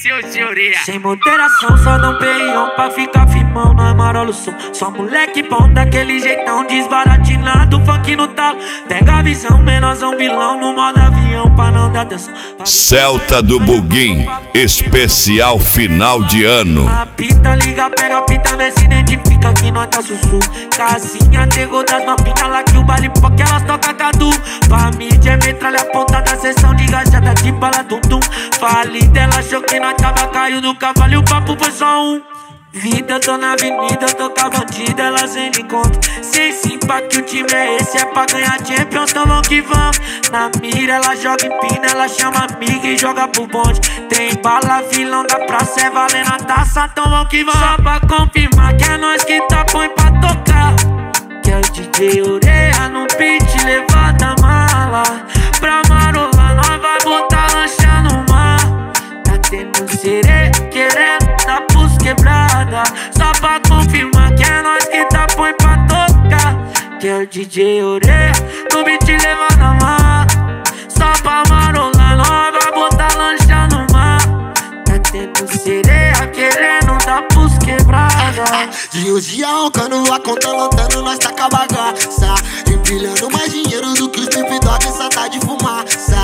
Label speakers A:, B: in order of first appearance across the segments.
A: seu senhoria.
B: Sem moderação, só dá um peião pra ficar firmão no amarelo som. Só moleque bom daquele jeitão desbaratinado, funk no talo. Pega a visão, menorzão vilão no modo avião pra não dar atenção.
C: Celta do Buguim, especial final de ano.
B: A pita liga, pega a pita, vê se identifica que nós tá sussu. Casinha, negou das novinhas lá que o baile porque elas tocam cadu. Pra mídia é metralha apontada, sessão de gajada de bala tum-tum. Falida, ela achou que nós tava caindo do cavalo e o papo foi só um. Vida, eu tô na avenida, tô com a bandida, ela sem encontro. Sem simpa que o time é esse, é pra ganhar Champions, então vamos que vamos. Na mira, ela joga empina, ela chama amiga e joga pro bonde. Tem bala, vilão da praça, é valendo a taça, então vamos que vamos. Só pra confirmar que é nós que tá põe pra tocar. Que é o DJ Oreia no beat, levanta a mala. Pra marolar, nós vai botar lancha no mar. Tá tendo sereia, querendo dar pros quebrada. Só pra confirmar que é nós que tá põe pra tocar. Que é o DJ Oreia no beat, levanta a mala. Só pra marolar, nós vai botar lancha no mar. Tá tendo sereia, querendo dar pros quebrada.
D: Dia os dia roncando, a conta lotando, nós tá com a bagaça. Empilhando mais dinheiro do que os Snoop Dogg, só tá de fumaça.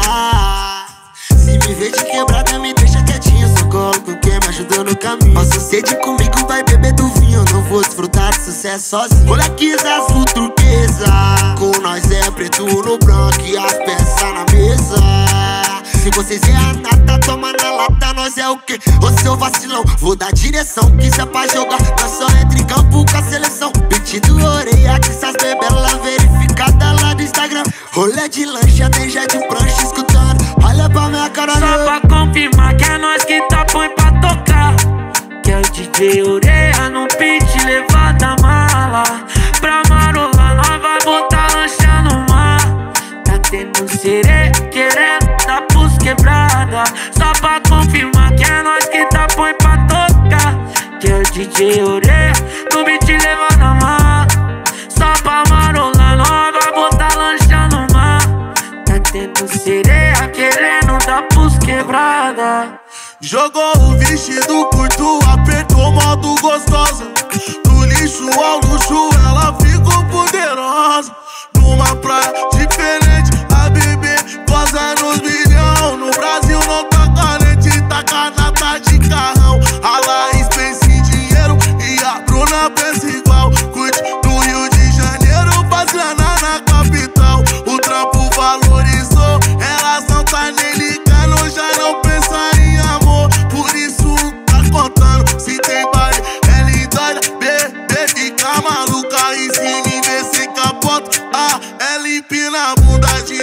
D: Se me vê de quebrada, me deixa quietinho, só coloco quem me ajudou no caminho. Posso sede comigo, vai beber do vinho, não vou desfrutar de sucesso sozinho. Moleques azul turquesa, com nós é preto no branco e as peças na mesa. Se vocês é a nata, toma na lata, nós é o quê? Ô seu vacilão, vou dar direção, que isso é pra jogar, nós só entra em campo com a seleção. Beat do Oreia, que essas bebelas verificada lá do Instagram. Rolê de lancha, tem já de prancha escutando, olha pra minha cara.
B: Só pra confirmar que é nós que tá põe pra tocar. Que é o DJ Oreia no beat, levanta a mala. Pra marolar, nós vai botar lancha no mar. Tá tendo sereia, querendo dar pros quebrada. Só pra confirmar que é nós que tá põe pra tocar. Que é o DJ Oreia no beat, levanta a mala. Só pra marolar, nós vai botar lancha no mar. Tá tendo sereia, querendo dar pros quebrada.
E: Jogou o vestido curto, apertou modo gostosa. Do lixo ao luxo, ela ficou poderosa. Numa praia diferente, a bebê goza nos milhão. No Brasil não tá carente, tá canata de carrão. A Laís pensa em dinheiro e a Bruna pensa igual. Curte no Rio de Janeiro, faz grana na capital. O trampo valorizou, elas não tá nem ligando, já não pensa em amor. Por isso tá contando, se tem baile, ela endoida, bebê fica maluca. E se me ver sem capota, ela empina a bunda de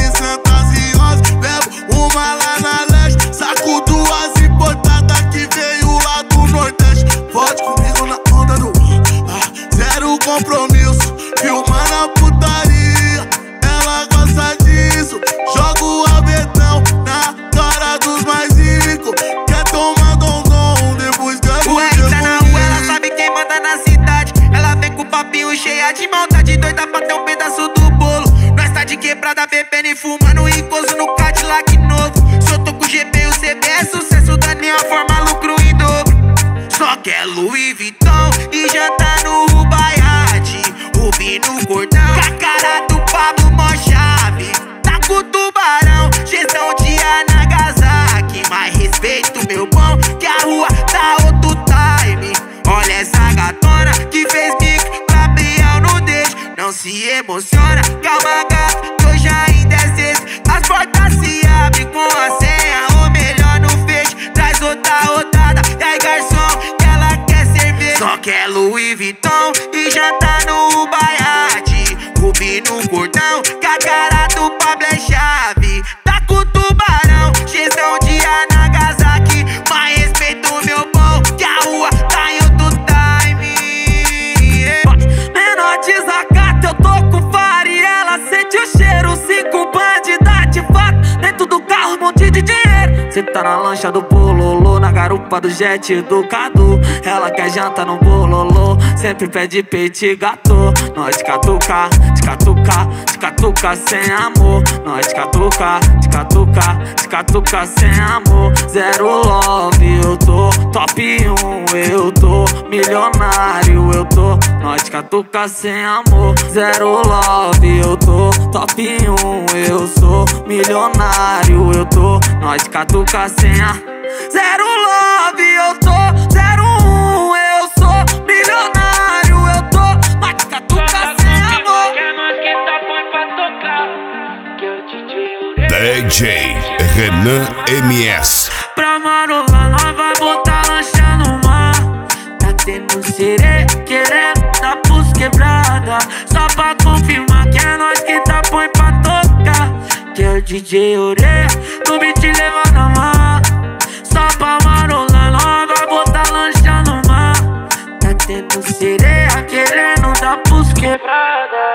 E: 911. Bebo uma lá na leste, saco duas importadas que veio lá do Nordeste. Pode comigo na onda do zero compromisso, filmando a putaria, ela gosta disso. Jogo a betão na cara dos mais ricos, quer tomar dom, depois quer
B: o R tá na rua, ela sabe quem manda na cidade. Ela vem com o papinho cheia de maldade, doida pra ter um pedaço do bolo. Nós tá de quebrada, bebendo e fumando, ricoso no Cadillac novo. Só tô com o GP e o CB, é sucesso da minha forma, lucro em dobro. Só quer Louis Vuitton e jantar no Rubaiate. Rubi no cordão, com a cara do Pablo mó chave. Tá com o tubarão, gestão de Nagasaki. Mais respeito, meu bom, que a rua tá outro time. Olha essa gatona que fez bico pra peão no deixo. Não se emociona, calma gata, que hoje ainda é sexta. As portas se abrem com a senha, ou melhor no fecho. Traz outra rodada, e aí garçom, que ela quer cerveja. Só quer Louis Vuitton e jantar no Baiate. Rubi no cordão, com a cara do Pablo é chave. Tá com o tubarão, gestão de Nagasaki. Mais respeito, meu bom, que a rua tá em outro time. Menor desacata, eu tô com fara e ela sente o cheiro. 5 bandida de fato, dentro do carro um monte de dinheiro. Cê tá na lancha do bololô, na garupa do jet do Cadu. Ela quer janta no bololô, sempre pede peito e gato. Nós de catucar, Ticatuca sem amor. Nós ticatuca sem amor. Zero love, eu tô top 1, eu tô milionário, eu tô. Nós ticatuca sem amor. Zero love, eu tô top 1, eu sou milionário, eu tô. Nós ticatuca sem a zero love, eu tô 01, eu sou milionário, eu tô. Nós ticatuca sem amor.
C: DJ Renan MS.
B: Pra marolar nós vai botar lancha no mar. Tá tendo sereia querendo dar pros quebrada. Só pra confirmar que é nós que tá põe pra tocar. Que é o DJ Orelha, no beat levando a mar. Só pra marolar nós vai botar lancha no mar. Tá tendo sereia querendo dar pros quebrada.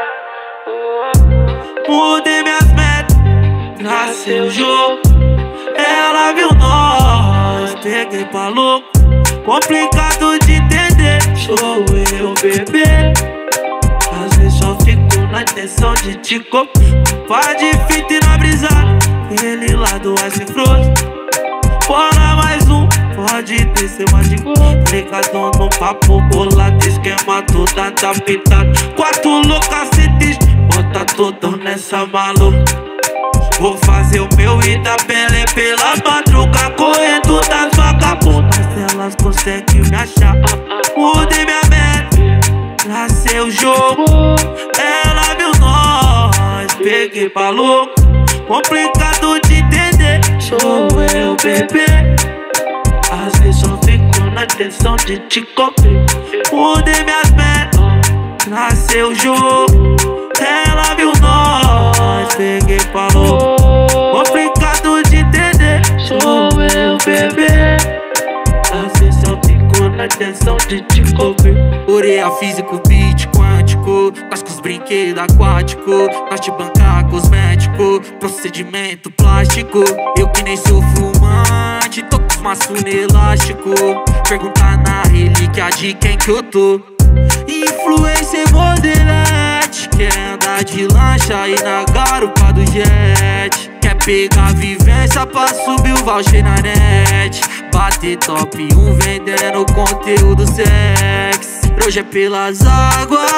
B: Mudei minhas metas pra ser o jogo. Ela viu nós, peguei pra louco. Complicado de entender, sou eu, bebê. Às vezes só fico na intenção de te copiar. Pá de fita e na brisa, ele lá do Ice Frozen. Bora mais um, pode descer mais de gol. Ligadão no papo, bolado, esquema toda adaptado. 4 loucacetes, bota tudo nessa maluca. Vou fazer o meu e da pele pela madruga, correndo das vagabundas. Elas conseguem me achar. Mudei minha meta pra ser o jogo. Ela viu nós, peguei pra louco. Complicado de entender, sou eu, bebê. Às vezes só fico na intenção de te copiar. Mudei minhas metas pra ser o jogo. Ela viu nós, peguei pra louco. Complicado de entender, sou eu, bebê. Às vezes eu fico na intenção de te copiar. Ureia físico, beat quântico. Nós com os brinquedos aquáticos. Nós te bancar cosmético. Procedimento plástico. Eu que nem sou fumante, tô com os maços no elástico. Perguntar na relíquia de quem que eu tô. Influencer modelete, quer andar de lancha e na garupa do jet. Quer pegar vivência pra subir o voucher na net. Bater top 1 vendendo conteúdo sexy. Hoje é pelas águas,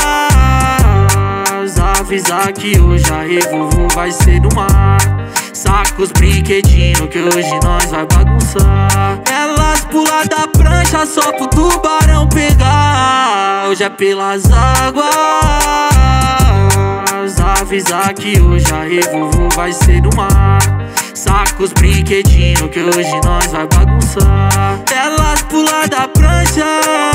B: avisar que hoje a revolvo vai ser no mar. Saca os brinquedinhos que hoje nós vai bagunçar. Elas pulam da prancha só pro tubarão pegar. Hoje é pelas águas, avisar que hoje a revolvo vai ser no mar. Saca os brinquedinhos que hoje nós vai bagunçar. Elas pulam da prancha,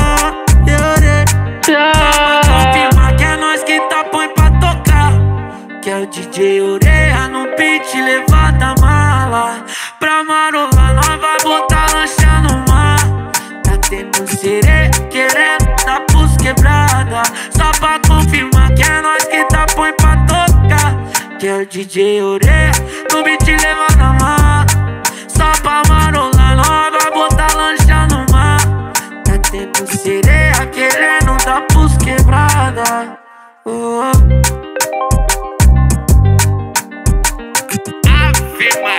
B: confirma que é nós que tá põe pra tocar. Que é o DJ Orelha no beat levanta a mala. Pra marolar nós vai botar lancha no mar. Tá tendo sereia querendo dar pros quebrada. Só pra confirmar que é nós que tá põe pra tocar. Que é o DJ Orelha no beat levanta a mala. Só pra marolar nós vai botar lancha no mar. Tá tendo sereia querendo dar pros quebrada. Ave Maria.